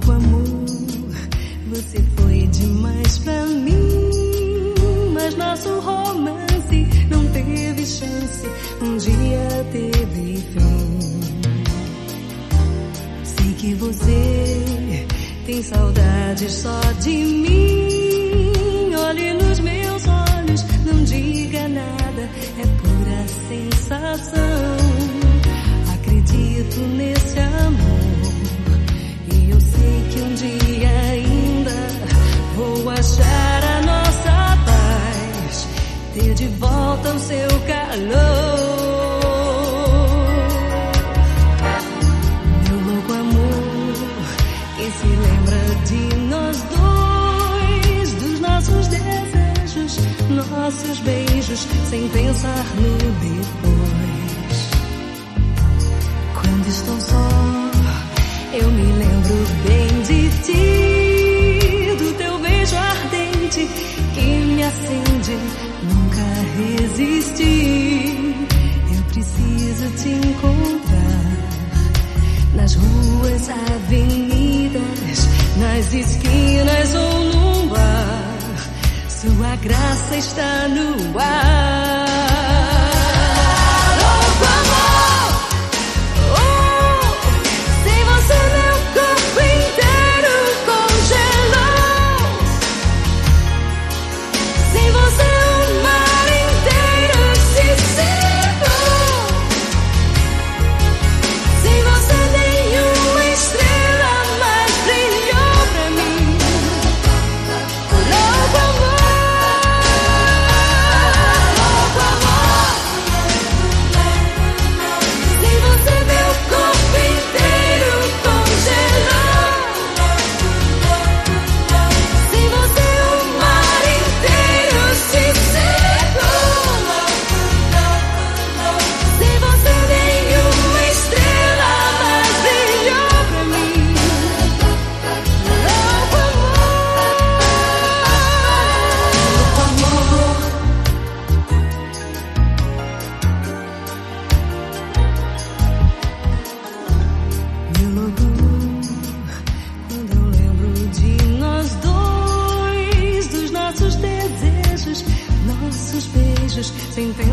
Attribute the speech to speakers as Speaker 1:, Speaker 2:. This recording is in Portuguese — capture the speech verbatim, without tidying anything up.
Speaker 1: louco amor, você foi demais pra mim, mas nosso romance não teve chance, um dia teve fim. Sei que você tem saudade só de mim, olhe nos meus olhos, não diga nada, é pura sensação. Acredito nesse amor e eu sei que um dia ainda vou achar a nossa paz, ter de volta o seu calor. Meu louco amor, quem se lembra de nós dois, dos nossos desejos, nossos beijos, sem pensar no depois. Quando estou só, eu me lembro bem de ti, do teu beijo ardente que me acende, nunca resisti. Eu preciso te encontrar nas ruas, avenidas, nas esquinas ou num bar. Sua graça está no ar. Louco amor, oh, sem você meu corpo inteiro congelou. Sem você o mar inteiro se secou. Sem você nenhuma estrela mais brilhou pra mim. Louco amor, louco amor, sem você meu corpo inteiro congelou. Sem você o mar inteiro se secou. Sem você nenhuma estrela mais brilhou pra mim. Louco amor, meu louco amor, quando eu lembro de nós dois, dos nossos desejos, nossos beijos, sem pensar